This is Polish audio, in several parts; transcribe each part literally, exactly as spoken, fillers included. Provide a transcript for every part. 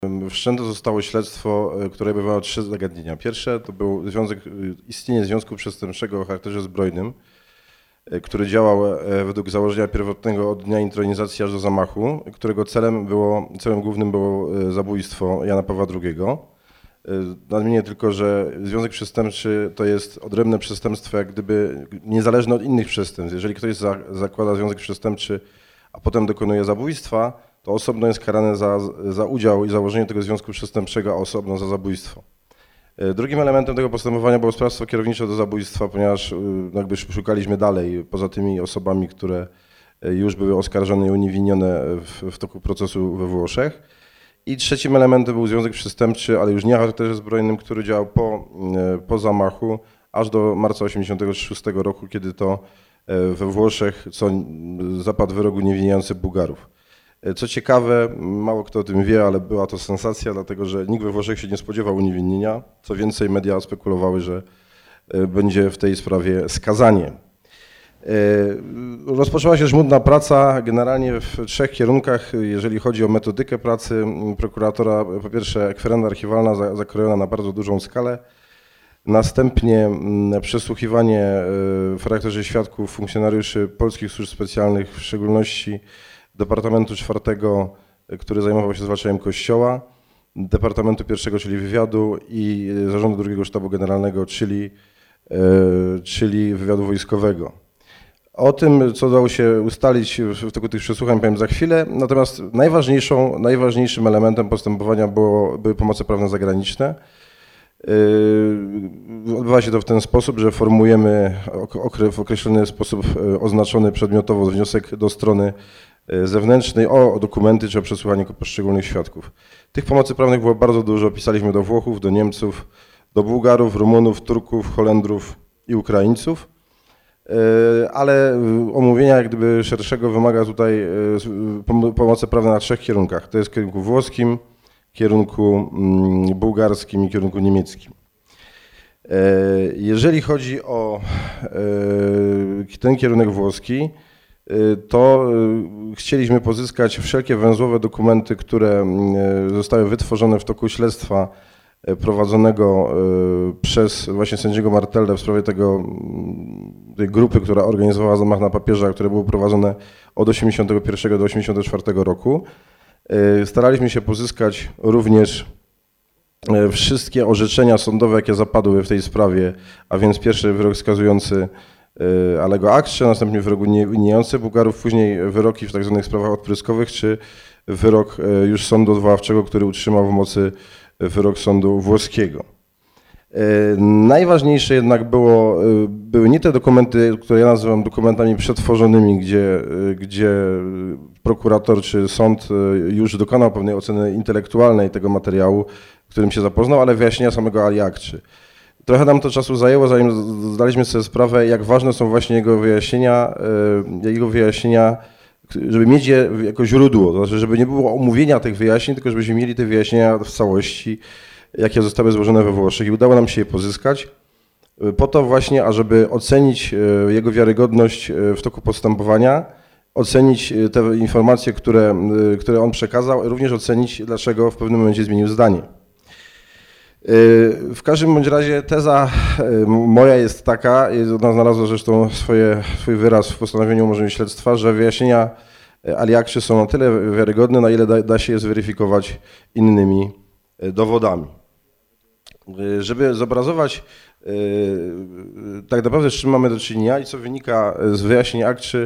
Wszczęte zostało śledztwo, które obejmowało trzy zagadnienia. Pierwsze to był związek, istnienie związku przestępczego o charakterze zbrojnym, który działał według założenia pierwotnego od dnia intronizacji aż do zamachu, którego celem było, celem głównym było zabójstwo Jana Pawła drugiego. Nadmienię tylko, że związek przestępczy to jest odrębne przestępstwo, jak gdyby niezależne od innych przestępstw. Jeżeli ktoś za, zakłada związek przestępczy, a potem dokonuje zabójstwa, to osobno jest karane za, za udział i założenie tego związku przestępczego, a osobno za zabójstwo. Drugim elementem tego postępowania było sprawstwo kierownicze do zabójstwa, ponieważ jakby szukaliśmy dalej, poza tymi osobami, które już były oskarżone i uniewinnione w, w toku procesu we Włoszech. I trzecim elementem był związek przestępczy, ale już nie o charakterze zbrojnym, który działał po, po zamachu, aż do marca osiemdziesiątego szóstego roku, kiedy to we Włoszech co zapadł wyrok uniewinniający Bułgarów. Co ciekawe, mało kto o tym wie, ale była to sensacja, dlatego że nikt we Włoszech się nie spodziewał uniewinnienia. Co więcej, media spekulowały, że będzie w tej sprawie skazanie. Rozpoczęła się żmudna praca generalnie w trzech kierunkach, jeżeli chodzi o metodykę pracy prokuratora. Po pierwsze, kwerenda archiwalna zakrojona na bardzo dużą skalę. Następnie przesłuchiwanie w charakterze świadków funkcjonariuszy polskich służb specjalnych, w szczególności Departamentu czwartego, który zajmował się zwalczaniem Kościoła, Departamentu pierwszego, czyli wywiadu i Zarządu drugiego Sztabu Generalnego, czyli, czyli wywiadu wojskowego. O tym, co udało się ustalić w toku tych przesłuchań, powiem za chwilę. Natomiast najważniejszą, najważniejszym elementem postępowania było, były pomoce prawne zagraniczne. Odbywa się to w ten sposób, że formujemy w określony sposób oznaczony przedmiotowo wniosek do strony zewnętrznej o dokumenty czy o przesłuchanie poszczególnych świadków. Tych pomocy prawnych było bardzo dużo. Pisaliśmy do Włochów, do Niemców, do Bułgarów, Rumunów, Turków, Holendrów i Ukraińców. Ale omówienia jak gdyby szerszego wymaga tutaj pomocy prawnej na trzech kierunkach. To jest w kierunku włoskim, kierunku bułgarskim i kierunku niemieckim. Jeżeli chodzi o ten kierunek włoski, to chcieliśmy pozyskać wszelkie węzłowe dokumenty, które zostały wytworzone w toku śledztwa prowadzonego przez właśnie sędziego Martellę w sprawie tego, tej grupy, która organizowała zamach na papieża, które było prowadzone od osiemdziesiątego pierwszego do osiemdziesiątego czwartego roku. Staraliśmy się pozyskać również wszystkie orzeczenia sądowe, jakie zapadły w tej sprawie, a więc pierwszy wyrok skazujący Alego Akcze, następnie wyrok uniewinniający Bułgarów, później wyroki w tzw. sprawach odpryskowych, czy wyrok już sądu odwoławczego, który utrzymał w mocy wyrok sądu włoskiego. Najważniejsze jednak było, były nie te dokumenty, które ja nazywam dokumentami przetworzonymi, gdzie, gdzie prokurator czy sąd już dokonał pewnej oceny intelektualnej tego materiału, którym się zapoznał, ale wyjaśnienia samego Ali Akczy. Trochę nam to czasu zajęło, zanim zdaliśmy sobie sprawę, jak ważne są właśnie jego wyjaśnienia, jego wyjaśnienia, żeby mieć je jako źródło, to znaczy, żeby nie było omówienia tych wyjaśnień, tylko żebyśmy mieli te wyjaśnienia w całości, jakie zostały złożone we Włoszech i udało nam się je pozyskać po to właśnie, ażeby ocenić jego wiarygodność w toku postępowania, ocenić te informacje, które, które on przekazał, również ocenić, dlaczego w pewnym momencie zmienił zdanie. W każdym bądź razie teza moja jest taka, ona znalazła zresztą swoje, swój wyraz w postanowieniu umorzenia śledztwa, że wyjaśnienia Ali Akczy są na tyle wiarygodne, na ile da, da się je zweryfikować innymi dowodami. Żeby zobrazować tak naprawdę, z czym mamy do czynienia i co wynika z wyjaśnień Akczy,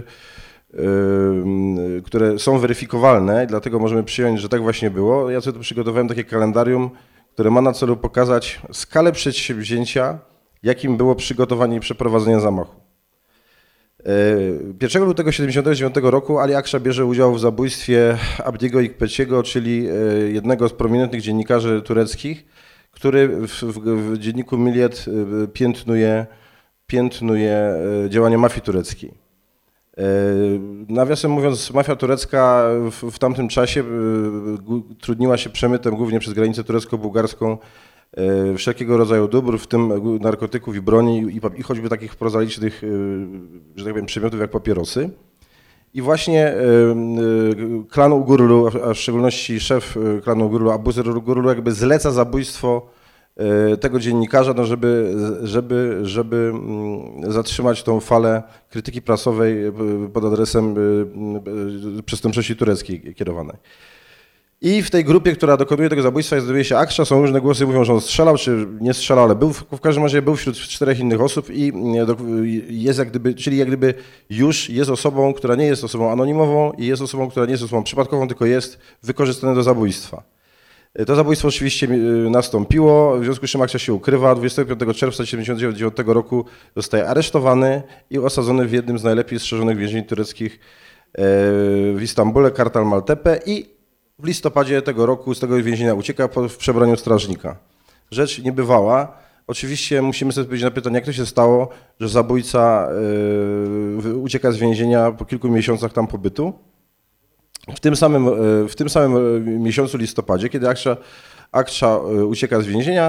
które są weryfikowalne, dlatego możemy przyjąć, że tak właśnie było. Ja sobie tu przygotowałem takie kalendarium, które ma na celu pokazać skalę przedsięwzięcia, jakim było przygotowanie i przeprowadzenie zamachu. pierwszego lutego tysiąc dziewięćset siedemdziesiątego dziewiątego roku Ali Akcza bierze udział w zabójstwie Abdiego Ikpeciego, czyli jednego z prominentnych dziennikarzy tureckich, który w, w, w dzienniku Milliyet piętnuje, piętnuje działanie mafii tureckiej. Nawiasem mówiąc, mafia turecka w, w tamtym czasie trudniła się przemytem głównie przez granicę turecko-bułgarską wszelkiego rodzaju dóbr, w tym narkotyków i broni i, i choćby takich prozaicznych, że tak powiem, przedmiotów jak papierosy. I właśnie klan Ugurlu, a w szczególności szef klanu Ugurlu, Abuzer Ugurlu, jakby zleca zabójstwo tego dziennikarza, no żeby, żeby, żeby zatrzymać tą falę krytyki prasowej pod adresem przestępczości tureckiej kierowanej. I w tej grupie, która dokonuje tego zabójstwa, znajduje się Akşa. Są różne głosy, mówią, że on strzelał, czy nie strzelał, ale był, w każdym razie był wśród czterech innych osób i jest jak gdyby, czyli jak gdyby już jest osobą, która nie jest osobą anonimową i jest osobą, która nie jest osobą przypadkową, tylko jest wykorzystana do zabójstwa. To zabójstwo oczywiście nastąpiło, w związku z czym Akşa się ukrywa. dwudziestego piątego czerwca tysiąc dziewięćset dziewięćdziesiątego dziewiątego roku zostaje aresztowany i osadzony w jednym z najlepiej strzeżonych więzień tureckich w Istambule, Kartal Maltepe, i w listopadzie tego roku z tego więzienia ucieka w przebraniu strażnika. Rzecz niebywała. Oczywiście musimy sobie odpowiedzieć na pytanie, jak to się stało, że zabójca ucieka z więzienia po kilku miesiącach tam pobytu. W tym samym, w tym samym miesiącu listopadzie, kiedy Akşa, Akşa ucieka z więzienia,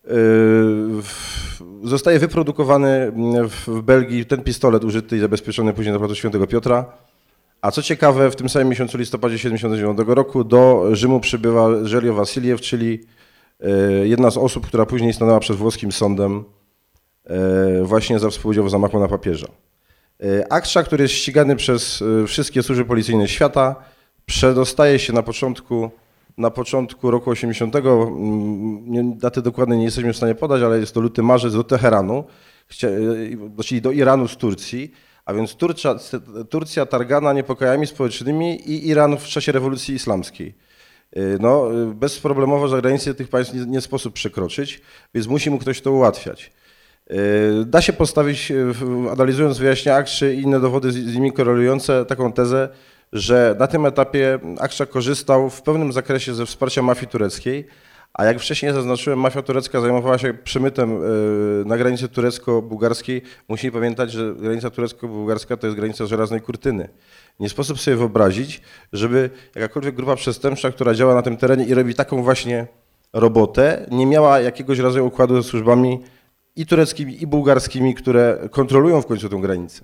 zostaje wyprodukowany w Belgii ten pistolet użyty i zabezpieczony później na placu Świętego Piotra. A co ciekawe, w tym samym miesiącu listopadzie tysiąc dziewięćset siedemdziesiątego dziewiątego roku do Rzymu przybywa Żelio Wasiliew, czyli jedna z osób, która później stanęła przed włoskim sądem właśnie za współudział w zamachu na papieża. Akşa, który jest ścigany przez wszystkie służby policyjne świata, przedostaje się na początku, na początku roku osiemdziesiątego, daty dokładnej nie jesteśmy w stanie podać, ale jest to luty, marzec, do Teheranu, czyli do Iranu z Turcji. A więc Turcja, Turcja targana niepokojami społecznymi i Iran w czasie rewolucji islamskiej. No, bezproblemowo za granicę tych państw nie, nie sposób przekroczyć, więc musi mu ktoś to ułatwiać. Da się postawić, analizując wyjaśnienia Akszy i inne dowody z nimi korelujące, taką tezę, że na tym etapie Akşa korzystał w pewnym zakresie ze wsparcia mafii tureckiej, a jak wcześniej zaznaczyłem, mafia turecka zajmowała się przemytem na granicy turecko-bułgarskiej. Musimy pamiętać, że granica turecko-bułgarska to jest granica żelaznej kurtyny. Nie sposób sobie wyobrazić, żeby jakakolwiek grupa przestępcza, która działa na tym terenie i robi taką właśnie robotę, nie miała jakiegoś rodzaju układu ze służbami i tureckimi, i bułgarskimi, które kontrolują w końcu tę granicę.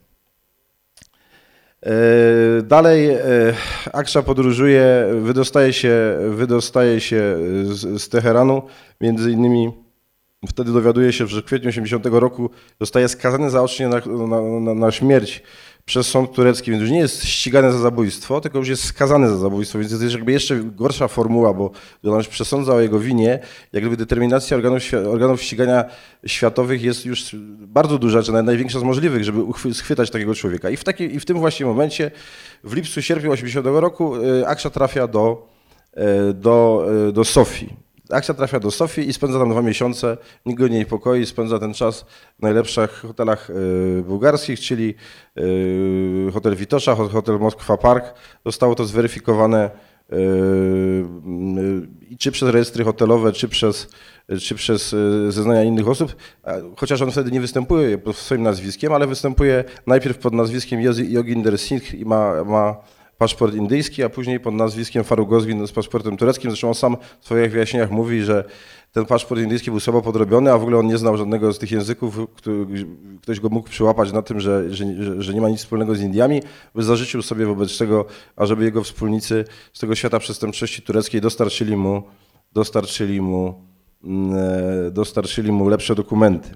Dalej Akşa podróżuje, wydostaje się, wydostaje się z, z Teheranu, między innymi wtedy dowiaduje się, że w kwietniu osiemdziesiątego roku zostaje skazany zaocznie na, na, na, na śmierć przez sąd turecki, więc już nie jest ścigany za zabójstwo, tylko już jest skazany za zabójstwo, więc jest jakby jeszcze gorsza formuła, bo on już przesądza o jego winie, jak gdyby determinacja organów, organów ścigania światowych jest już bardzo duża, czy nawet największa z możliwych, żeby schwytać takiego człowieka. I w, taki, i w tym właśnie momencie, w lipcu, sierpniu osiemdziesiątego roku Akşa trafia do, do, do Sofii. Akşa trafia do Sofii i spędza tam dwa miesiące, nikt go nie niepokoi, spędza ten czas w najlepszych hotelach bułgarskich, czyli hotel Witosza, hotel Moskwa Park. Zostało to zweryfikowane czy przez rejestry hotelowe, czy przez, czy przez zeznania innych osób, chociaż on wtedy nie występuje pod swoim nazwiskiem, ale występuje najpierw pod nazwiskiem Yoginder Singh i ma, ma paszport indyjski, a później pod nazwiskiem Faruk Ozgin z paszportem tureckim. Zresztą on sam w swoich wyjaśnieniach mówi, że ten paszport indyjski był słabo podrobiony, a w ogóle on nie znał żadnego z tych języków, który, ktoś go mógł przyłapać na tym, że, że, że nie ma nic wspólnego z Indiami. Zażyczył sobie wobec tego, ażeby jego wspólnicy z tego świata przestępczości tureckiej dostarczyli mu, dostarczyli mu, dostarczyli mu lepsze dokumenty.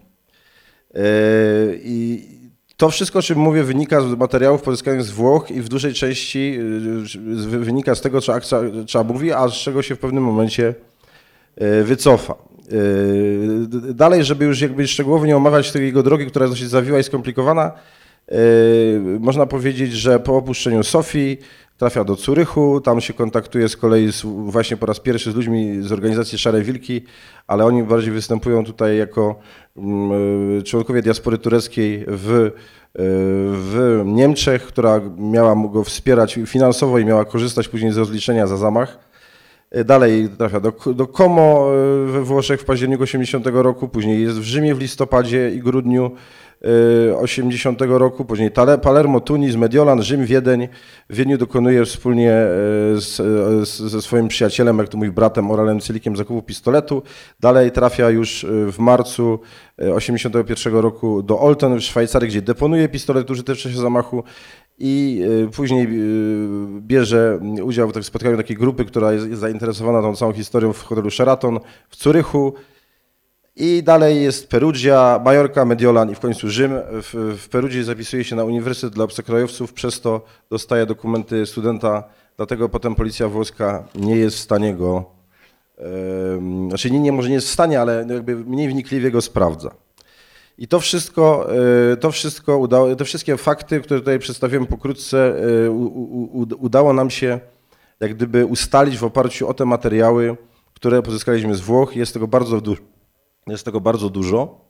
I to wszystko, o czym mówię, wynika z materiałów pozyskanych z Włoch i w dużej części wynika z tego, co Akşa mówi, a z czego się w pewnym momencie wycofa. Dalej, żeby już jakby szczegółowo nie omawiać tej jego drogi, która jest dosyć zawiła i skomplikowana, można powiedzieć, że po opuszczeniu Sofii trafia do Zurychu, tam się kontaktuje z kolei z, właśnie po raz pierwszy z ludźmi z organizacji Szare Wilki, ale oni bardziej występują tutaj jako członkowie diaspory tureckiej w, w Niemczech, która miała go wspierać finansowo i miała korzystać później z rozliczenia za zamach. Dalej trafia do, do Como we Włoszech w październiku osiemdziesiątego roku, później jest w Rzymie w listopadzie i grudniu, osiemdziesiątego roku, później Palermo, Tunis, Mediolan, Rzym, Wiedeń. W Wiedniu dokonuje wspólnie z, z, ze swoim przyjacielem, jak to mówi, bratem Oralem Cylikiem, zakupu pistoletu. Dalej trafia już w marcu osiemdziesiątego pierwszego roku do Olten w Szwajcarii, gdzie deponuje pistolet użyty w czasie zamachu i później bierze udział w spotkaniu takiej grupy, która jest zainteresowana tą całą historią w hotelu Sheraton w Zurychu. I dalej jest Perugia, Majorka, Mediolan i w końcu Rzym. W, w Perudzi zapisuje się na Uniwersytet dla Obcokrajowców, przez to dostaje dokumenty studenta, dlatego potem policja włoska nie jest w stanie go, e, znaczy nie, nie, może nie jest w stanie, ale jakby mniej wnikliwie go sprawdza. I to wszystko, e, to wszystko udało, te wszystkie fakty, które tutaj przedstawiłem pokrótce, e, u, u, udało nam się jak gdyby ustalić w oparciu o te materiały, które pozyskaliśmy z Włoch. Jest tego bardzo dużo. Jest tego bardzo dużo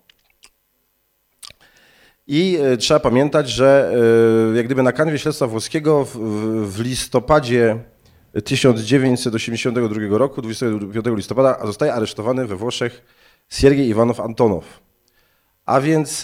i trzeba pamiętać, że jak gdyby na kanwie śledztwa włoskiego w, w listopadzie tysiąc dziewięćset osiemdziesiątego drugiego roku, dwudziestego piątego listopada, zostaje aresztowany we Włoszech Siergiej Iwanow Antonow. A więc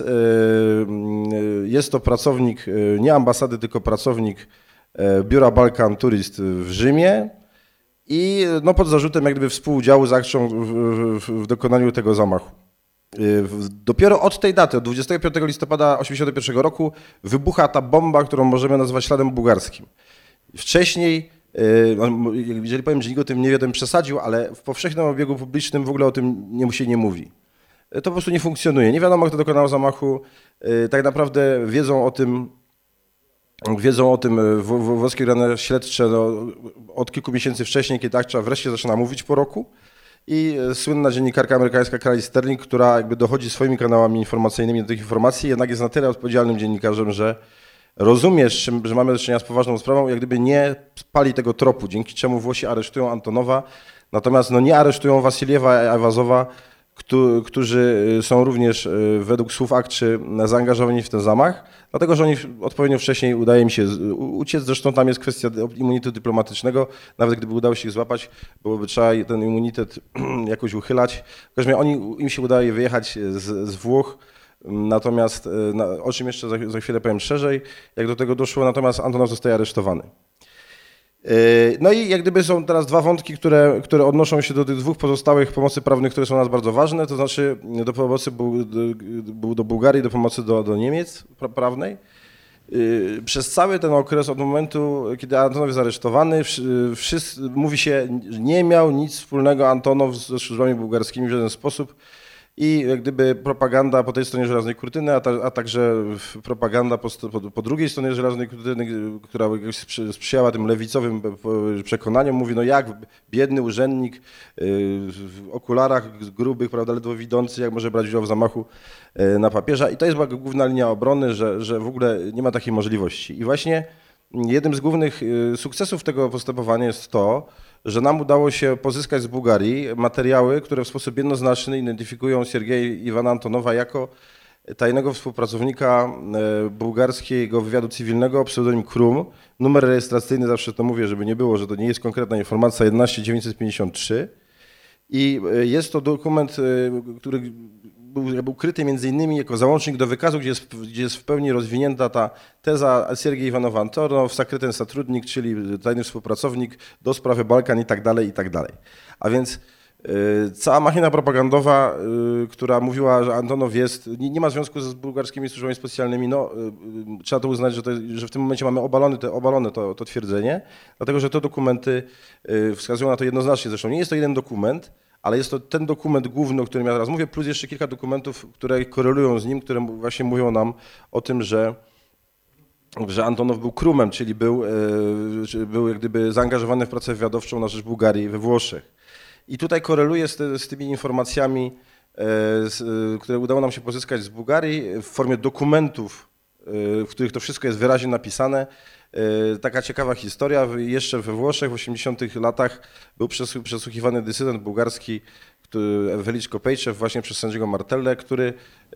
jest to pracownik nie ambasady, tylko pracownik biura Balkan Tourist w Rzymie, i no, pod zarzutem jak gdyby współudziału z akcją w, w, w dokonaniu tego zamachu. Dopiero od tej daty, od dwudziestego piątego listopada tysiąc dziewięćset osiemdziesiątego pierwszego roku wybucha ta bomba, którą możemy nazwać śladem bułgarskim. Wcześniej, jeżeli powiem, że nikt o tym nie wie, to bym przesadził, ale w powszechnym obiegu publicznym w ogóle o tym nie, się nie mówi. To po prostu nie funkcjonuje. Nie wiadomo, kto dokonał zamachu. Tak naprawdę wiedzą o tym Wiedzą o tym włoskie organy śledcze no, od kilku miesięcy wcześniej, kiedy akcja wreszcie zaczyna mówić po roku. I słynna dziennikarka amerykańska Carly Sterling, która jakby dochodzi swoimi kanałami informacyjnymi do tych informacji, jednak jest na tyle odpowiedzialnym dziennikarzem, że rozumie, że mamy do czynienia z poważną sprawą, jak gdyby nie pali tego tropu, dzięki czemu Włosi aresztują Antonowa, natomiast no, nie aresztują Wasiliewa i Awazowa, którzy są również według słów aktczy zaangażowani w ten zamach, dlatego że oni odpowiednio wcześniej udaje mi się uciec, zresztą tam jest kwestia immunitetu dyplomatycznego, nawet gdyby udało się ich złapać, byłoby trzeba ten immunitet jakoś uchylać. W każdym razie oni, im się udaje wyjechać z, z Włoch, natomiast, o czym jeszcze za, za chwilę powiem szerzej, jak do tego doszło, natomiast Antonow zostaje aresztowany. No i jak gdyby są teraz dwa wątki, które, które odnoszą się do tych dwóch pozostałych pomocy prawnych, które są dla nas bardzo ważne, to znaczy do pomocy do, do Bułgarii, do pomocy do, do Niemiec prawnej. Przez cały ten okres od momentu, kiedy Antonow jest aresztowany, wszyscy, mówi się, nie miał nic wspólnego Antonow ze służbami bułgarskimi w żaden sposób. I jak gdyby propaganda po tej stronie żelaznej kurtyny, a, ta, a także propaganda po, po, po drugiej stronie żelaznej kurtyny, która sprzyjała tym lewicowym przekonaniom, mówi, no jak biedny urzędnik w okularach grubych, prawda, ledwo widzący, jak może brać udział w zamachu na papieża. I to jest była główna linia obrony, że, że w ogóle nie ma takiej możliwości. I właśnie jednym z głównych sukcesów tego postępowania jest to, że nam udało się pozyskać z Bułgarii materiały, które w sposób jednoznaczny identyfikują Siergieja Iwana Antonowa jako tajnego współpracownika bułgarskiego wywiadu cywilnego, pseudonim Krum. Numer rejestracyjny, zawsze to mówię, żeby nie było, że to nie jest konkretna informacja, jedenaście dziewięćset pięćdziesiąt trzy. I jest to dokument, który był, był ukryty między innymi jako załącznik do wykazu, gdzie jest, gdzie jest w pełni rozwinięta ta teza Siergiej Iwanowa Antonow, sakryten zatrudnik, czyli tajny współpracownik do sprawy Balkan i tak dalej, i tak dalej. A więc y, cała machina propagandowa, y, która mówiła, że Antonow jest, nie, nie ma związku z bułgarskimi służbami specjalnymi, no y, y, trzeba to uznać, że, to, że w tym momencie mamy obalone, te, obalone to, to twierdzenie, dlatego że te dokumenty y, wskazują na to jednoznacznie, zresztą nie jest to jeden dokument, ale jest to ten dokument główny, o którym ja teraz mówię, plus jeszcze kilka dokumentów, które korelują z nim, które właśnie mówią nam o tym, że, że Antonow był Krumem, czyli był, był jak gdyby zaangażowany w pracę wywiadowczą na rzecz Bułgarii we Włoszech. I tutaj koreluje z, te, z tymi informacjami, z, które udało nam się pozyskać z Bułgarii w formie dokumentów, w których to wszystko jest wyraźnie napisane. Taka ciekawa historia, jeszcze we Włoszech w osiemdziesiątych latach był przesłuchiwany dysydent bułgarski Veličko Pejčev właśnie przez sędziego Martellę, który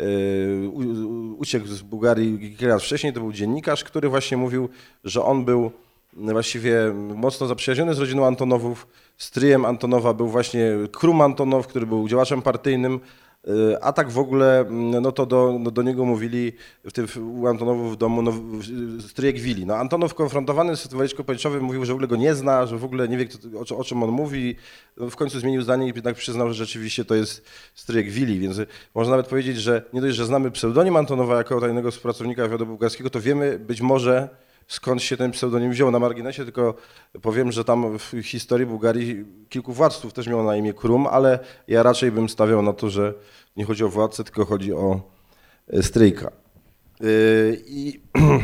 uciekł z Bułgarii kilka lat wcześniej, to był dziennikarz, który właśnie mówił, że on był właściwie mocno zaprzyjaźniony z rodziną Antonowów, stryjem Antonowa był właśnie Krum Antonow, który był działaczem partyjnym, A tak w ogóle, no to do, no do niego mówili w tym, u Antonowów w domu no, stryjek Wili. No Antonow konfrontowany z Wojciechą Pańczowym mówił, że w ogóle go nie zna, że w ogóle nie wie kto, o, o czym on mówi. No, w końcu zmienił zdanie i jednak przyznał, że rzeczywiście to jest stryjek Wili, więc można nawet powiedzieć, że nie dość, że znamy pseudonim Antonowa jako tajnego współpracownika wywiadu bułgarskiego, to wiemy być może skąd się ten pseudonim wziął. Na marginesie tylko powiem, że tam w historii Bułgarii kilku władców też miało na imię Krum, ale ja raczej bym stawiał na to, że nie chodzi o władcę, tylko chodzi o stryjka. I,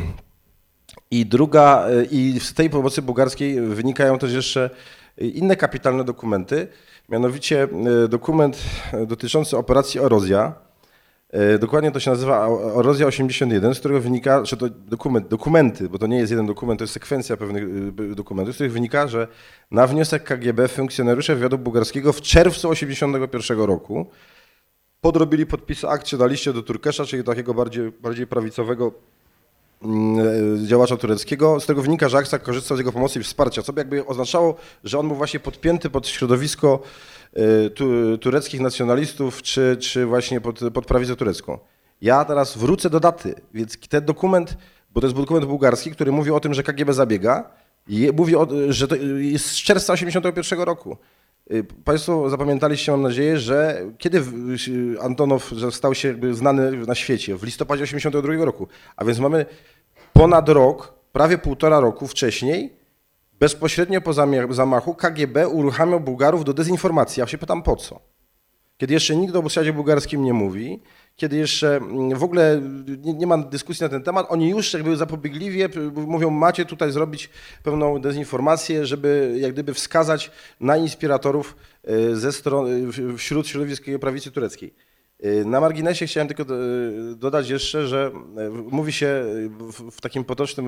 i druga, i z tej pomocy bułgarskiej wynikają też jeszcze inne kapitalne dokumenty, mianowicie dokument dotyczący operacji Erozja. Dokładnie to się nazywa Erozja osiemdziesiąt jeden, z którego wynika, że to dokument, dokumenty, bo to nie jest jeden dokument, to jest sekwencja pewnych dokumentów, z których wynika, że na wniosek K G B funkcjonariusze wywiadu bułgarskiego w czerwcu osiemdziesiątego pierwszego roku podrobili podpisy akcji na liście do Turkesza, czyli takiego bardziej, bardziej prawicowego działacza tureckiego. Z tego wynika, że Aksak korzystał z jego pomocy i wsparcia, co by jakby oznaczało, że on był właśnie podpięty pod środowisko tu, tureckich nacjonalistów, czy, czy właśnie pod, pod prawicę turecką. Ja teraz wrócę do daty, więc ten dokument, bo to jest dokument bułgarski, który mówi o tym, że K G B zabiega, i mówi, o, że to jest z czerwca osiemdziesiątego pierwszego roku. Państwo zapamiętaliście, mam nadzieję, że kiedy Antonow stał się jakby znany na świecie? W listopadzie osiemdziesiątego drugiego roku. A więc mamy ponad rok, prawie półtora roku wcześniej, bezpośrednio po zamachu K G B uruchamiał Bułgarów do dezinformacji. Ja się pytam po co? Kiedy jeszcze nikt o obsadzie bułgarskim nie mówi, kiedy jeszcze w ogóle nie, nie ma dyskusji na ten temat, oni już jakby zapobiegliwie mówią, macie tutaj zrobić pewną dezinformację, żeby jak gdyby wskazać na inspiratorów ze stron, wśród środowisk prawicy tureckiej. Na marginesie chciałem tylko dodać jeszcze, że mówi się w takim potocznym,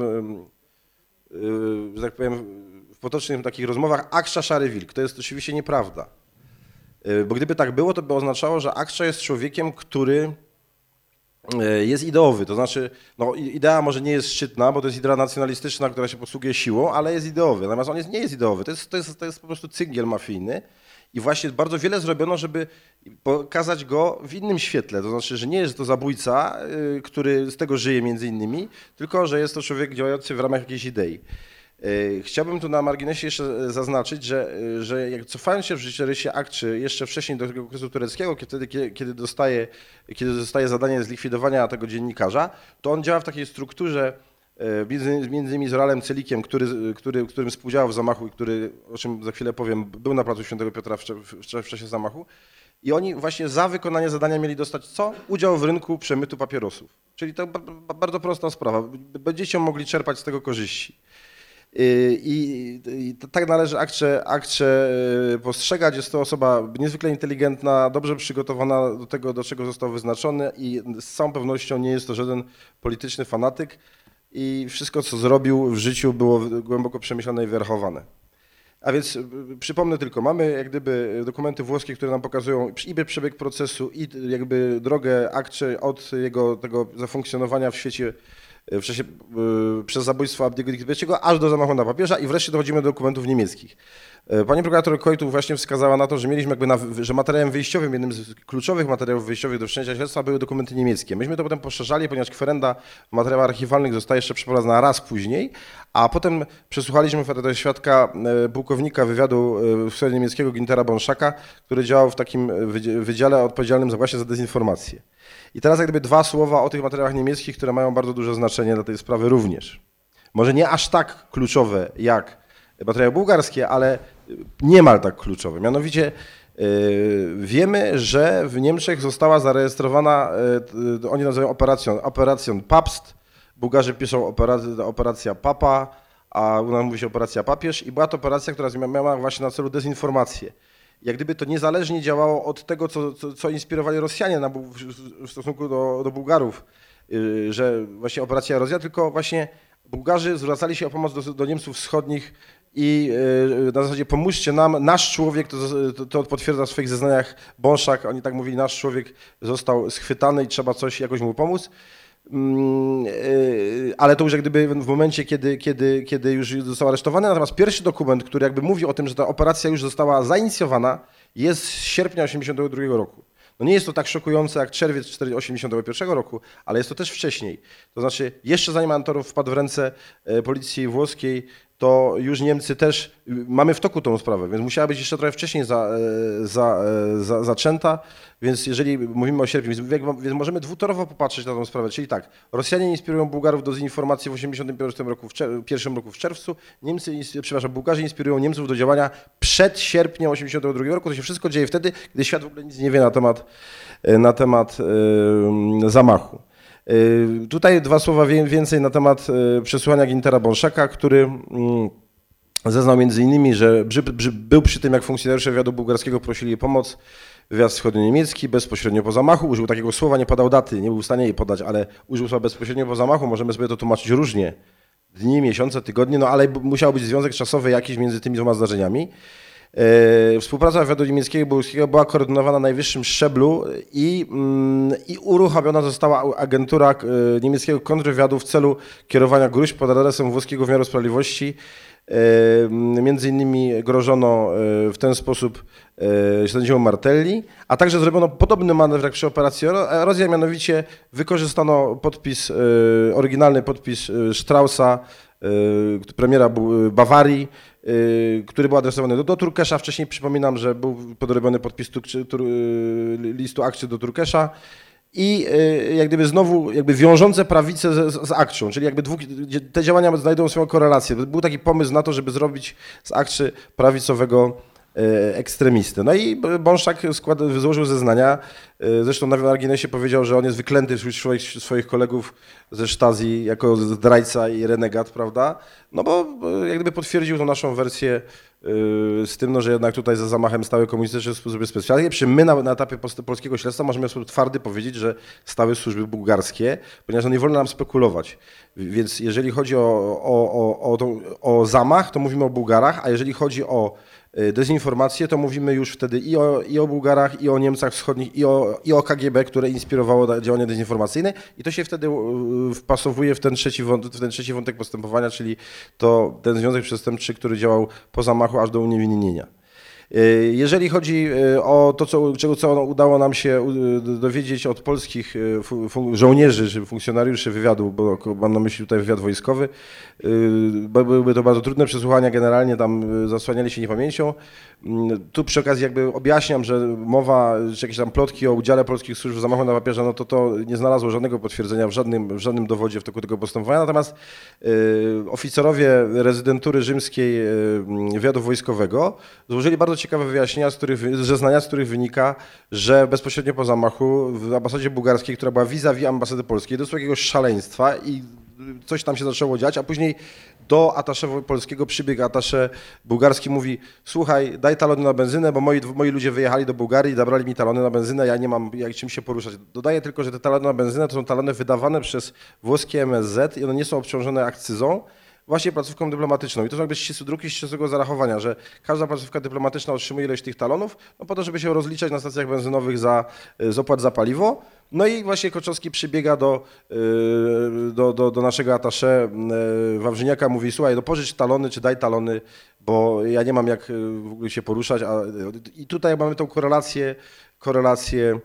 że tak powiem, w potocznych takich rozmowach Aksza Szary Wilk. To jest oczywiście nieprawda. Bo gdyby tak było, to by oznaczało, że Aksza jest człowiekiem, który jest ideowy. To znaczy, no, idea może nie jest szczytna, bo to jest idea nacjonalistyczna, która się posługuje siłą, ale jest ideowy. Natomiast on jest, nie jest ideowy. To jest, to, jest, to jest po prostu cyngiel mafijny. I właśnie bardzo wiele zrobiono, żeby pokazać go w innym świetle. To znaczy, że nie jest to zabójca, który z tego żyje między innymi, tylko że jest to człowiek działający w ramach jakiejś idei. Chciałbym tu na marginesie jeszcze zaznaczyć, że, że jak cofając się w życiorysie Akczy jeszcze wcześniej do tego okresu tureckiego, kiedy, kiedy, dostaje, kiedy dostaje zadanie zlikwidowania tego dziennikarza, to on działa w takiej strukturze między, między innymi z Oralem Celikiem, który, który, którym współdziałał w zamachu i który, o czym za chwilę powiem, był na placu Świętego Piotra w, w, w czasie zamachu. I oni właśnie za wykonanie zadania mieli dostać co? Udział w rynku przemytu papierosów. Czyli to bardzo prosta sprawa. Będziecie mogli czerpać z tego korzyści. I, i tak należy Akcze, Akcze postrzegać. Jest to osoba niezwykle inteligentna, dobrze przygotowana do tego, do czego został wyznaczony i z całą pewnością nie jest to żaden polityczny fanatyk i wszystko, co zrobił w życiu, było głęboko przemyślane i wyrachowane. A więc przypomnę tylko, mamy jak gdyby dokumenty włoskie, które nam pokazują i przebieg procesu, i jakby drogę Akcze od jego tego zafunkcjonowania w świecie w czasie, y, przez zabójstwo Abdiego Dikbeciego, aż do zamachu na papieża i wreszcie dochodzimy do dokumentów niemieckich. Pani prokurator Kojtu właśnie wskazała na to, że mieliśmy jakby na, że materiałem wyjściowym, jednym z kluczowych materiałów wyjściowych do wszczęcia śledztwa były dokumenty niemieckie. Myśmy to potem poszerzali, ponieważ kwerenda w materiałach archiwalnych zostaje jeszcze przeprowadzona raz później, a potem przesłuchaliśmy świadka pułkownika wywiadu w sprawie niemieckiego Gintera Bonszaka, który działał w takim wydziale odpowiedzialnym za właśnie za dezinformację. I teraz jak gdyby dwa słowa o tych materiałach niemieckich, które mają bardzo duże znaczenie dla tej sprawy również. Może nie aż tak kluczowe jak materiały bułgarskie, ale niemal tak kluczowe. Mianowicie yy, wiemy, że w Niemczech została zarejestrowana, yy, oni nazywają operacją, operacją Papst, Bułgarzy piszą operacja, operacja Papa, a u nas mówi się operacja Papież i była to operacja, która miała właśnie na celu dezinformację. Jak gdyby to niezależnie działało od tego, co, co, co inspirowali Rosjanie na, w stosunku do, do Bułgarów, yy, że właśnie operacja Erozja, tylko właśnie Bułgarzy zwracali się o pomoc do, do Niemców wschodnich i yy, na zasadzie pomóżcie nam, nasz człowiek, to, to, to potwierdza w swoich zeznaniach Bonszak, oni tak mówili, nasz człowiek został schwytany i trzeba coś jakoś mu pomóc. Ale to już jak gdyby w momencie, kiedy, kiedy, kiedy już został aresztowany. Natomiast pierwszy dokument, który jakby mówi o tym, że ta operacja już została zainicjowana, jest z sierpnia osiemdziesiątego drugiego roku. No nie jest to tak szokujące jak czerwiec tysiąc dziewięćset osiemdziesiątego pierwszego roku, ale jest to też wcześniej. To znaczy jeszcze zanim Antorow wpadł w ręce policji włoskiej, to już Niemcy też, mamy w toku tą sprawę, więc musiała być jeszcze trochę wcześniej za, za, za, zaczęta, więc jeżeli mówimy o sierpniu, więc, więc możemy dwutorowo popatrzeć na tą sprawę, czyli tak, Rosjanie inspirują Bułgarów do dezinformacji w osiemdziesiątym pierwszym roku w, czer- pierwszym roku w czerwcu, Niemcy, przepraszam, Bułgarzy inspirują Niemców do działania przed sierpniem osiemdziesiątego drugiego roku, to się wszystko dzieje wtedy, gdy świat w ogóle nic nie wie na temat, na temat yy, zamachu. Tutaj dwa słowa więcej na temat przesłuchania Gintera Bąszaka, który zeznał między innymi, że był przy tym, jak funkcjonariusze wywiadu bułgarskiego prosili o pomoc, wywiad wschodnio-niemiecki bezpośrednio po zamachu, użył takiego słowa, nie podał daty, nie był w stanie jej podać, ale użył słowa bezpośrednio po zamachu, możemy sobie to tłumaczyć różnie, dni, miesiące, tygodnie, no ale musiał być związek czasowy jakiś między tymi dwoma zdarzeniami. Współpraca wywiadu niemieckiego i bułgarskiego była koordynowana na najwyższym szczeblu i, i uruchomiona została agentura niemieckiego kontrwywiadu w celu kierowania gróźb pod adresem włoskiego wymiaru sprawiedliwości. Między innymi grożono w ten sposób sędziemu Martelli, a także zrobiono podobny manewr jak przy operacji Erozja, mianowicie wykorzystano podpis, oryginalny podpis Straussa, premiera Bawarii, który był adresowany do, do Turkesza. Wcześniej przypominam, że był podrobiony podpis tu, tu, listu akcji do Turkesza i jak gdyby znowu jakby wiążące prawicę z, z akcją, czyli jakby dwóch, te działania znajdują swoją korelację. Był taki pomysł na to, żeby zrobić z akcji prawicowego ekstremisty. No i Bąszak skład, złożył zeznania, zresztą na marginesie powiedział, że on jest wyklęty wśród swoich, swoich kolegów ze Stasi jako zdrajca i renegat, prawda? No bo jak gdyby potwierdził tą naszą wersję z tym, no, że jednak tutaj za zamachem stały komunistyczne służby specjalne. Przy my na, na etapie polskiego śledztwa możemy w sposób twardy powiedzieć, że stały służby bułgarskie, ponieważ no nie wolno nam spekulować. Więc jeżeli chodzi o, o, o, o, to, o zamach, to mówimy o Bułgarach, a jeżeli chodzi o dezinformację, to mówimy już wtedy i o, i o Bułgarach, i o Niemcach Wschodnich, i o, i o K G B, które inspirowało działania dezinformacyjne i to się wtedy wpasowuje w ten trzeci wątek, w ten trzeci wątek postępowania, czyli to ten związek przestępczy, który działał po zamachu aż do uniewinnienia. Jeżeli chodzi o to, co, czego co udało nam się dowiedzieć od polskich żołnierzy czy funkcjonariuszy wywiadu, bo mam na myśli tutaj wywiad wojskowy, byłyby to bardzo trudne przesłuchania, generalnie tam zasłaniali się niepamięcią. Tu przy okazji jakby objaśniam, że mowa, czy jakieś tam plotki o udziale polskich służb w zamachu na papieża, no to to nie znalazło żadnego potwierdzenia w żadnym, w żadnym dowodzie w toku tego postępowania, natomiast oficerowie rezydentury rzymskiej wywiadu wojskowego złożyli bardzo ciekawe wyjaśnienia, z których, zeznania, z których wynika, że bezpośrednio po zamachu w ambasadzie bułgarskiej, która była vis-a-vis ambasady polskiej, doszło do jakiegoś szaleństwa i coś tam się zaczęło dziać, a później do atasze polskiego przybiegł atasze bułgarski, mówi: słuchaj, daj talony na benzynę, bo moi, moi ludzie wyjechali do Bułgarii i zabrali mi talony na benzynę, ja nie mam jak czym się poruszać. Dodaję tylko, że te talony na benzynę to są talony wydawane przez włoskie M S Z i one nie są obciążone akcyzą, właśnie placówką dyplomatyczną. I to są jakby ścisłe, druki ścisłego zarachowania, że każda placówka dyplomatyczna otrzymuje ilość tych talonów, no po to, żeby się rozliczać na stacjach benzynowych za, z opłat za paliwo. No i właśnie Koczowski przybiega do, do, do, do naszego atasze Wawrzyniaka, mówi: słuchaj, no pożycz talony, czy daj talony, bo ja nie mam jak w ogóle się poruszać. A, i tutaj mamy tą korelację, korelację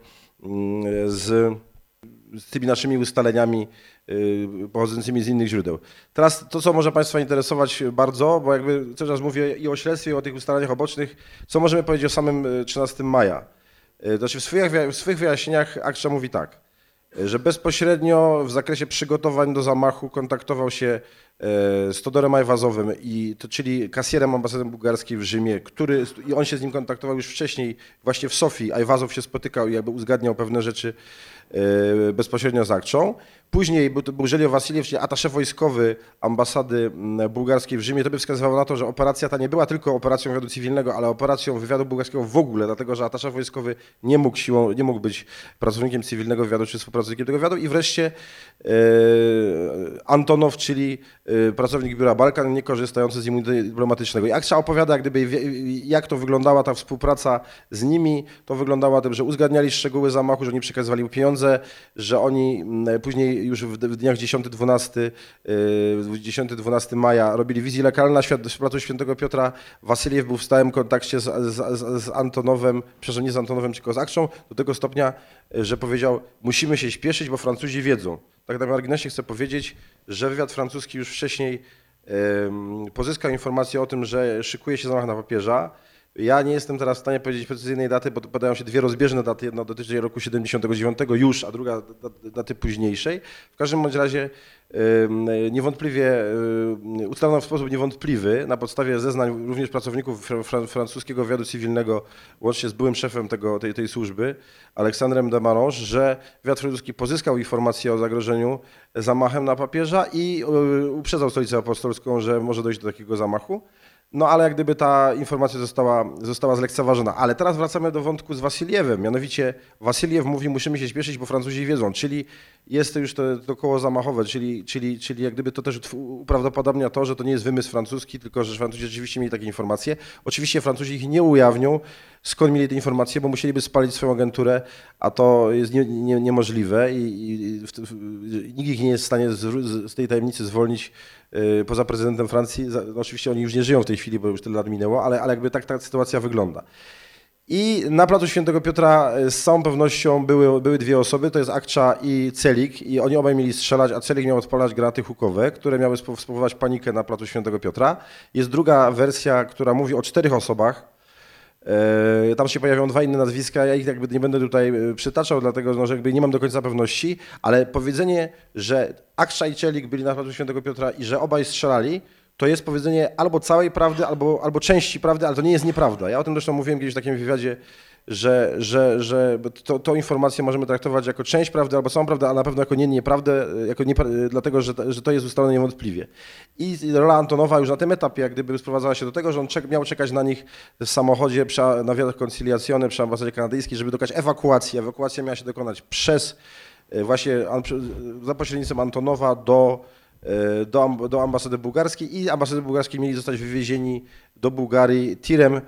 z, z tymi naszymi ustaleniami pochodzącymi z innych źródeł. Teraz to, co może Państwa interesować bardzo, bo jakby cały czas mówię i o śledztwie, i o tych ustaleniach obocznych, co możemy powiedzieć o samym trzynastego maja. To znaczy w swoich, w swoich wyjaśnieniach Akcza mówi tak, że bezpośrednio w zakresie przygotowań do zamachu kontaktował się z Todorem Ajwazowym, i, to, czyli kasjerem ambasady bułgarskiej w Rzymie, który, i on się z nim kontaktował już wcześniej, właśnie w Sofii. Ajwazow się spotykał i jakby uzgadniał pewne rzeczy bezpośrednio z Akczą. Później był, był Żelio Wasiliew, czyli atasze wojskowy ambasady bułgarskiej w Rzymie. To by wskazywało na to, że operacja ta nie była tylko operacją wywiadu cywilnego, ale operacją wywiadu bułgarskiego w ogóle, dlatego że atasze wojskowy nie mógł siłą, nie mógł być pracownikiem cywilnego wywiadu czy współpracownikiem tego wywiadu. I wreszcie e, Antonow, czyli e, pracownik biura Balkan, nie korzystający z immunitetu dyplomatycznego. I Akcza opowiada, jak gdyby, jak to wyglądała ta współpraca z nimi. To wyglądało tym, że uzgadniali szczegóły zamachu, że oni przekazywali mu pieniądze, że oni później już w dniach dziesiątego dwunastego maja robili wizję legalną na świat, placu Świętego Piotra. Wasyliew był w stałym kontakcie z, z, z Antonowem, przepraszam, nie z Antonowem, tylko z Akczą, do tego stopnia, że powiedział, musimy się śpieszyć, bo Francuzi wiedzą. Tak na marginesie chcę powiedzieć, że wywiad francuski już wcześniej um, pozyskał informację o tym, że szykuje się zamach na papieża. Ja nie jestem teraz w stanie powiedzieć precyzyjnej daty, bo podają się dwie rozbieżne daty. Jedna dotyczy roku siedemdziesiątego dziewiątego już, a druga daty późniejszej. W każdym bądź razie niewątpliwie ustalono w sposób niewątpliwy na podstawie zeznań również pracowników francuskiego wywiadu cywilnego, łącznie z byłym szefem tego, tej, tej służby, Aleksandrem de Marange, że wywiad francuski pozyskał informację o zagrożeniu zamachem na papieża i uprzedzał Stolicę Apostolską, że może dojść do takiego zamachu. No ale jak gdyby ta informacja została, została zlekceważona. Ale teraz wracamy do wątku z Wasyliewem. Mianowicie Wasyliew mówi, musimy się śpieszyć, bo Francuzi wiedzą, czyli jest to już to, to koło zamachowe, czyli, czyli, czyli jak gdyby to też uprawdopodobnia to, że to nie jest wymysł francuski, tylko że Francuzi rzeczywiście mieli takie informacje. Oczywiście Francuzi ich nie ujawnią, skąd mieli te informacje, bo musieliby spalić swoją agenturę, a to jest nie, nie, niemożliwe i, i w, w, nikt ich nie jest w stanie z, z tej tajemnicy zwolnić yy, poza prezydentem Francji. No, oczywiście oni już nie żyją w tej chwili, bo już tyle lat minęło, ale, ale jakby tak ta sytuacja wygląda. I na placu Świętego Piotra z całą pewnością były, były dwie osoby, to jest Akcza i Celik i oni obaj mieli strzelać, a Celik miał odpalać granaty hukowe, które miały spowodować panikę na placu Świętego Piotra. Jest druga wersja, która mówi o czterech osobach. Tam się pojawią dwa inne nazwiska, ja ich jakby nie będę tutaj przytaczał, dlatego no, że jakby nie mam do końca pewności, ale powiedzenie, że Akcza i Celik byli na placu Świętego Piotra i że obaj strzelali, to jest powiedzenie albo całej prawdy, albo, albo części prawdy, ale to nie jest nieprawda. Ja o tym zresztą mówiłem kiedyś w takim wywiadzie, że, że, że to, tą informację możemy traktować jako część prawdy albo całą prawdę, a na pewno jako nie nieprawdę, jako nie, dlatego że, że to jest ustalone niewątpliwie. I rola Antonowa już na tym etapie jak gdyby sprowadzała się do tego, że on czek, miał czekać na nich w samochodzie przy, na wiatach conciliazione przy ambasadzie kanadyjskiej, żeby dokonać ewakuacji. Ewakuacja miała się dokonać przez właśnie za pośrednictwem Antonowa do Do, do ambasady bułgarskiej i ambasady bułgarskiej mieli zostać wywiezieni do Bułgarii tirem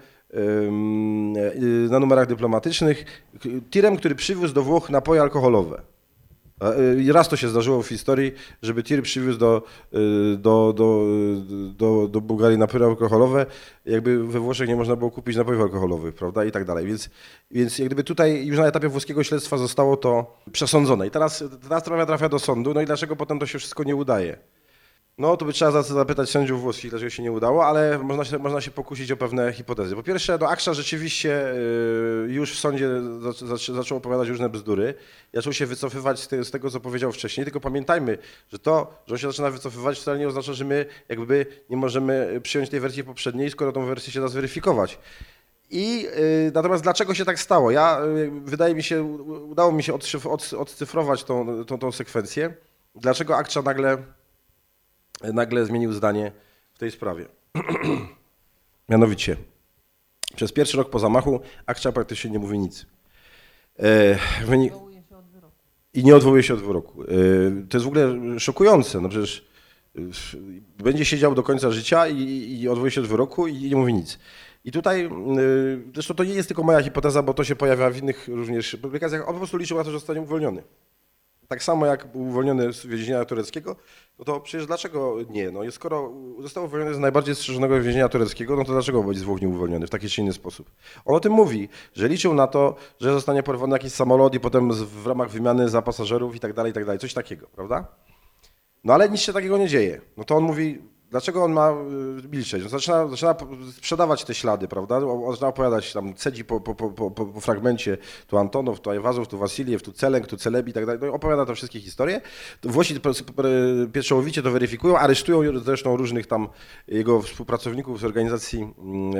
na numerach dyplomatycznych, tirem, który przywiózł do Włoch napoje alkoholowe. I raz to się zdarzyło w historii, żeby tir przywiózł do, do, do, do, do Bułgarii napoje alkoholowe, jakby we Włoszech nie można było kupić napojów alkoholowych, prawda, i tak dalej. Więc, więc jak gdyby tutaj już na etapie włoskiego śledztwa zostało to przesądzone. I teraz ta sprawa trafia do sądu, no i dlaczego potem to się wszystko nie udaje? No to by trzeba zapytać sędziów włoskich, dlaczego się nie udało, ale można się, można się pokusić o pewne hipotezy. Po pierwsze, no Akcza rzeczywiście już w sądzie zaczął opowiadać różne bzdury, zaczął się wycofywać z, te, z tego, co powiedział wcześniej, tylko pamiętajmy, że to, że on się zaczyna wycofywać, wcale nie oznacza, że my jakby nie możemy przyjąć tej wersji poprzedniej, skoro tą wersję się da zweryfikować. I y, natomiast dlaczego się tak stało? Ja, y, wydaje mi się, udało mi się odszyf, od, odcyfrować tą, tą, tą sekwencję. Dlaczego Akcza nagle nagle zmienił zdanie w tej sprawie. Mianowicie, przez pierwszy rok po zamachu Akcza praktycznie nie mówi nic. E, wynik... I nie odwołuje się od wyroku. E, to jest w ogóle szokujące. No przecież e, będzie siedział do końca życia i, i odwołuje się od wyroku i nie mówi nic. I tutaj, e, zresztą to nie jest tylko moja hipoteza, bo to się pojawia w innych również publikacjach, on po prostu liczył na to, że zostanie uwolniony. Tak samo jak był uwolniony z więzienia tureckiego, no to przecież dlaczego nie? No skoro został uwolniony z najbardziej strzeżonego więzienia tureckiego, no to dlaczego być z Włoch nie uwolniony w taki czy inny sposób? On o tym mówi, że liczył na to, że zostanie porwany jakiś samolot i potem w ramach wymiany za pasażerów i tak dalej, i tak dalej, coś takiego, prawda? No ale nic się takiego nie dzieje. No to on mówi, dlaczego on ma milczeć? No zaczyna, zaczyna sprzedawać te ślady, prawda? On zaczyna opowiadać, tam cedzi po, po, po, po, po fragmencie, tu Antonow, tu Ajwazow, tu Wasiliew, tu Celenk, tu Celebi i tak dalej. No, opowiada te wszystkie historie. Włosi pieczołowicie to weryfikują, aresztują zresztą różnych tam jego współpracowników z organizacji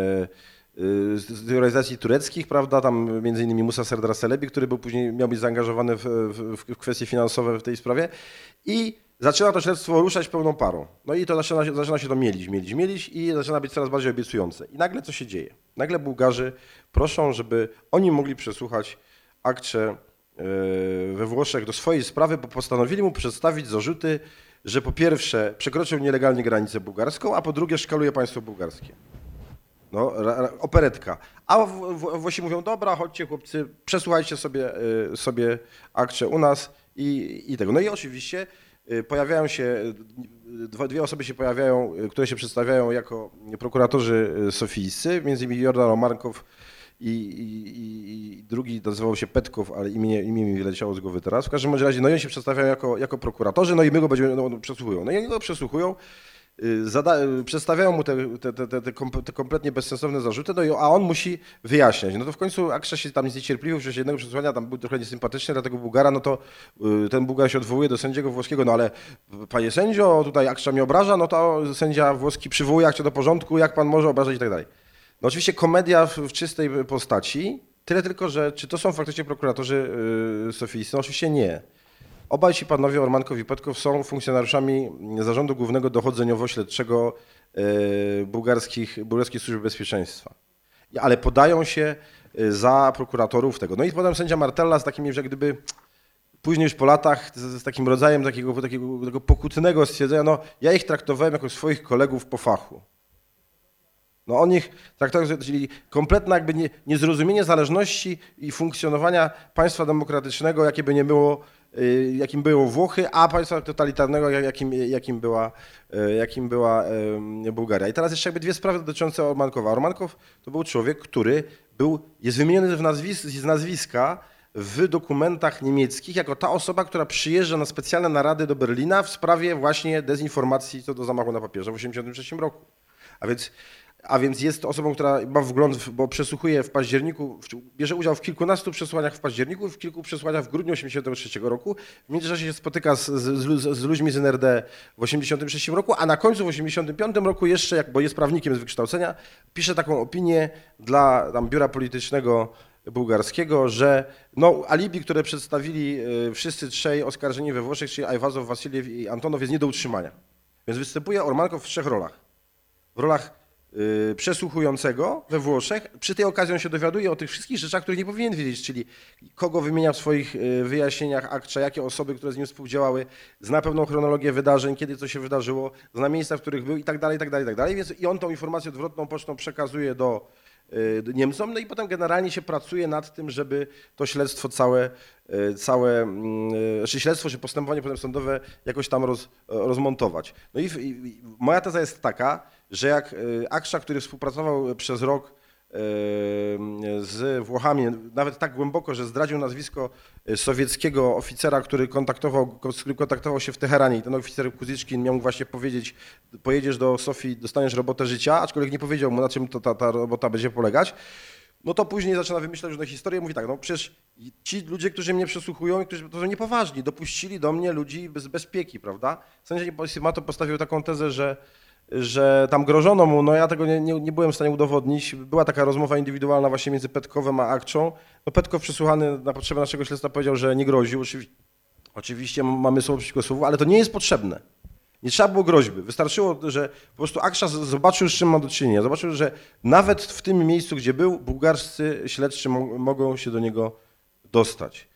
z organizacji tureckich, prawda, tam między innymi Musa Serdar Celebi, który był później, miał być zaangażowany w, w, w kwestie finansowe w tej sprawie i zaczyna to śledztwo ruszać pełną parą. No i to zaczyna się, zaczyna się to mielić, mielić, mielić i zaczyna być coraz bardziej obiecujące. I nagle co się dzieje? Nagle Bułgarzy proszą, żeby oni mogli przesłuchać Akczę we Włoszech do swojej sprawy, bo postanowili mu przedstawić zarzuty, że po pierwsze przekroczył nielegalnie granicę bułgarską, a po drugie szkaluje państwo bułgarskie. No, ra, ra, operetka. A w, w, Włosi mówią, dobra, chodźcie chłopcy, przesłuchajcie sobie, y, sobie akcie u nas i, i tego. No i oczywiście y, pojawiają się, dwa, dwie osoby się pojawiają, y, które się przedstawiają jako prokuratorzy sofijscy, między innymi Jordan Omarkow i, i, i drugi nazywał się Petkow, ale imię, imię mi wyleciało z głowy teraz. W każdym razie, no i oni się przedstawiają jako, jako prokuratorzy, no i my go będziemy, no, przesłuchują. No i oni go przesłuchują. Zada przedstawiają mu te, te, te, te, te kompletnie bezsensowne zarzuty, no i, a on musi wyjaśniać. No to w końcu Aksza się tam zniecierpliwił, że jednego przesłuchania tam był trochę niesympatyczny dla tego Bułgara, no to y, ten Bułgar się odwołuje do sędziego włoskiego, no ale panie sędzio, tutaj Aksza mnie obraża, no to sędzia włoski przywołuje Akcie do porządku, jak pan może obrażać i tak dalej. No oczywiście komedia w, w czystej postaci, tyle tylko, że czy to są faktycznie prokuratorzy y, sofijscy? No oczywiście nie. Obaj ci panowie, Ormankow i Petkow, są funkcjonariuszami Zarządu Głównego Dochodzeniowo-Śledczego e, bułgarskich, bułgarskiej Służby Bezpieczeństwa. Ale podają się za prokuratorów tego. No i potem sędzia Martella z takim, że jak gdyby później już po latach z, z takim rodzajem takiego, takiego, takiego pokutnego stwierdzenia, no ja ich traktowałem jako swoich kolegów po fachu. No on ich traktował, czyli kompletne jakby nie, niezrozumienie zależności i funkcjonowania państwa demokratycznego, jakie by nie było, jakim było Włochy, a państwa totalitarnego, jakim, jakim, była, jakim była Bułgaria. I teraz jeszcze jakby dwie sprawy dotyczące Ormankowa. Ormankow to był człowiek, który był, jest wymieniony w nazwis, z nazwiska w dokumentach niemieckich jako ta osoba, która przyjeżdża na specjalne narady do Berlina w sprawie właśnie dezinformacji co do zamachu na papierze w tysiąc dziewięćset osiemdziesiątym trzecim roku. A więc A więc jest osobą, która ma wgląd, bo przesłuchuje w październiku, bierze udział w kilkunastu przesłuchaniach w październiku, w kilku przesłuchaniach w grudniu tysiąc dziewięćset osiemdziesiątego trzeciego roku. W międzyczasie się spotyka z, z, z ludźmi z N R D w tysiąc dziewięćset osiemdziesiątym trzecim roku, a na końcu w tysiąc dziewięćset osiemdziesiątym piątym roku jeszcze, jak, bo jest prawnikiem z wykształcenia, pisze taką opinię dla tam, biura politycznego bułgarskiego, że no, alibi, które przedstawili wszyscy trzej oskarżeni we Włoszech, czyli Ajwazow, Wasiliew i Antonow, jest nie do utrzymania. Więc występuje Ormankow w trzech rolach. W rolach przesłuchującego we Włoszech. Przy tej okazji on się dowiaduje o tych wszystkich rzeczach, których nie powinien wiedzieć, czyli kogo wymienia w swoich wyjaśnieniach Akcza, jakie osoby, które z nim współdziałały, zna pewną chronologię wydarzeń, kiedy co się wydarzyło, zna miejsca, w których był i tak dalej, i tak dalej, i tak dalej. Więc i on tą informację odwrotną pocztą przekazuje do, do Niemcom, no i potem generalnie się pracuje nad tym, żeby to śledztwo całe, całe znaczy śledztwo czy postępowanie potem sądowe jakoś tam roz, rozmontować. No i, i moja teza jest taka, że jak Aksza, który współpracował przez rok z Włochami, nawet tak głęboko, że zdradził nazwisko sowieckiego oficera, który kontaktował, który kontaktował się w Teheranie i ten oficer Kuzyczkin miał mu właśnie powiedzieć, pojedziesz do Sofii, dostaniesz robotę życia, aczkolwiek nie powiedział mu, na czym to ta, ta robota będzie polegać, no to później zaczyna wymyślać różne historie, mówi tak, no przecież ci ludzie, którzy mnie przesłuchują i którzy to są niepoważni, dopuścili do mnie ludzi bez bezpieki, prawda? Sędzia Mato postawił taką tezę, że że tam grożono mu, no ja tego nie, nie, nie byłem w stanie udowodnić. Była taka rozmowa indywidualna właśnie między Petkowem a Akczą. No Petkow przesłuchany na potrzeby naszego śledztwa powiedział, że nie groził. Oczywiście, oczywiście mamy słowo przeciwko słowu, ale to nie jest potrzebne. Nie trzeba było groźby. Wystarczyło, że po prostu Aksza zobaczył, z czym ma do czynienia. Zobaczył, że nawet w tym miejscu, gdzie był, bułgarscy śledczy mo mogą się do niego dostać.